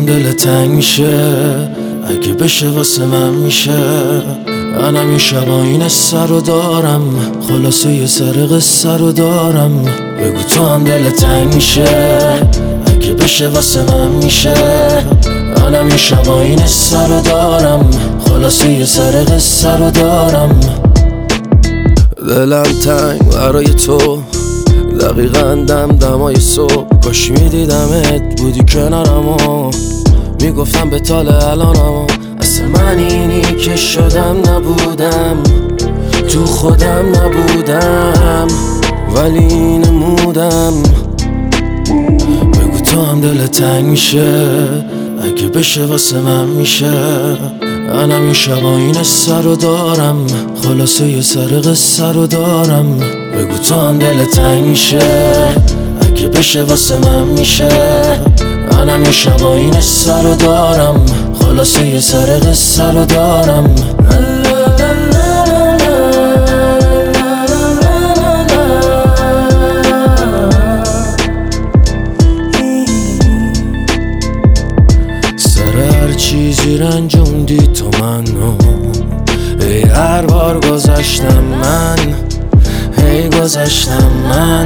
دل تنگ میشه اگه بشه واسه من میشه. منم این شبا این سر رو دارم، خلاصه یه سر قصه رو دارم. بگو تو هم دل تنگ میشه اگه بشه واسه من میشه. منم این شبا این سر رو دارم، خلاصه یه سر قصه رو دارم. دلم تنگ برای تو، دقیقاً دمای صبح. کاش میدیدمت بودی کنارم و میگفتم به تال الانم. اصلا من اینی که شدم نبودم، تو خودم نبودم، ولی نمودم. بگو تو هم دل تنگ میشه اگه بشه واسه من میشه. منم این شبا این سر رو دارم، خلاصه یه سر قصه رو دارم. بگو تو هم دل تنگ میشه اگه بشه واسه من میشه. منم این شبا این سر رو دارم، خلاصه یه سر قصه رو دارم. هر چیزی رنجوندی تو منو، ای هر بار گذشتم من، هی گذشتم من.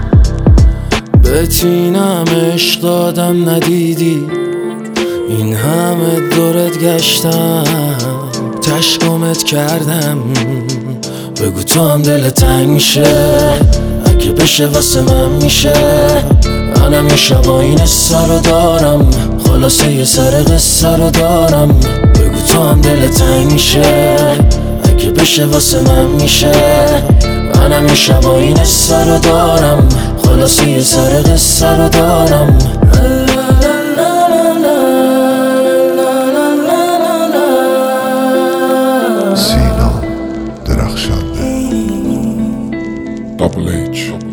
بتینم عشق دادم ندیدی، این همه دورت گشتم، تشکمت کردم. بگو تو هم دل تنگ میشه اگه بشه واسه من میشه. منم این شبا این سر رو دارم، خلاصه یه سر قصه رو دارم. بگو تو هم دل تنگ میشه اگه بشه واسه من میشه. منم این شبا این سر رو دارم، خلاصه یه سر قصه رو دارم. سینا درخشنده. Double H